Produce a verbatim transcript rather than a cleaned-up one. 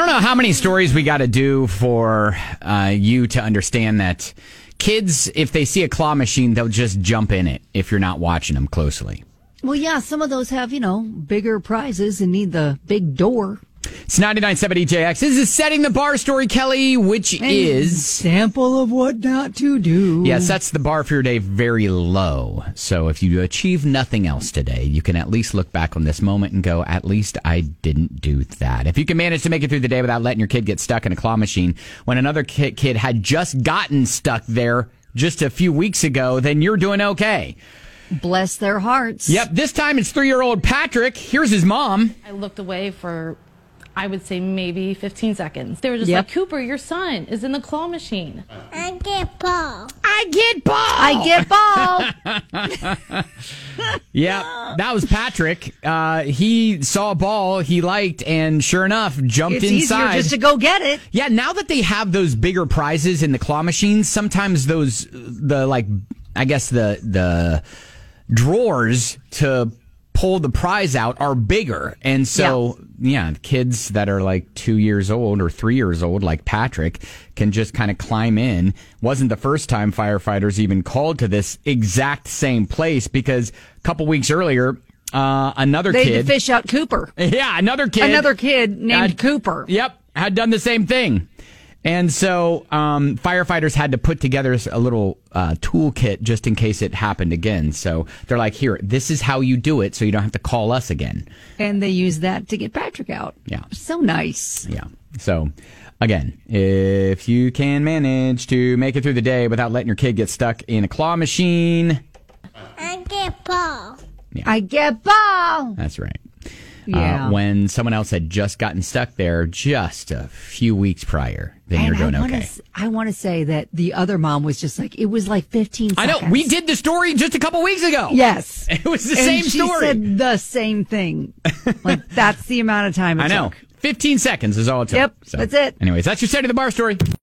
know how many stories we got to do for uh, you to understand that kids, if they see a claw machine, they'll just jump in it if you're not watching them closely. Well, yeah, some of those have, you know, bigger prizes and need the big door. It's ninety-nine point seven E J X. This is Setting the Bar story, Kelly, which An is... sample of what not to do. Yeah, sets the bar for your day very low. So if you achieve nothing else today, you can at least look back on this moment and go, at least I didn't do that. If you can manage to make it through the day without letting your kid get stuck in a claw machine when another kid, kid had just gotten stuck there just a few weeks ago, then you're doing okay. Bless their hearts. Yep, this time it's three-year-old Patrick. Here's his mom. I looked away for, I would say, maybe fifteen seconds. They were just Yep. like, Cooper, your son is in the claw machine. I get ball. I get ball. I get ball. Yeah, that was Patrick. Uh, he saw a ball he liked and sure enough jumped It's inside. easier just to go get it. Yeah, now that they have those bigger prizes in the claw machines, sometimes those, the like, I guess the, the drawers to pull the prize out are bigger. And so, yeah. yeah, kids that are like two years old or three years old, like Patrick, can just kind of climb in. Wasn't the first time firefighters even called to this exact same place because a couple weeks earlier, uh, another They kid. had to fish out Cooper. Yeah, another kid. Another kid named had, Cooper. Yep, had done the same thing. And so um, firefighters had to put together a little uh, toolkit just in case it happened again. So they're like, here, this is how you do it so you don't have to call us again. And they used that to get Patrick out. Yeah. So nice. Yeah. So, again, if you can manage to make it through the day without letting your kid get stuck in a claw machine. I get ball. Yeah. I get ball. That's right. Yeah. Uh, when someone else had just gotten stuck there just a few weeks prior, then And you're doing I wanna, okay. s- I want to say that the other mom was just like, it was like fifteen I seconds. know. We did the story just a couple weeks ago. Yes. It was the and same she story. said the same thing. Like, that's the amount of time it I know. took. fifteen seconds is all it took. Yep, that's it. Anyways, that's your Setting the Bar story.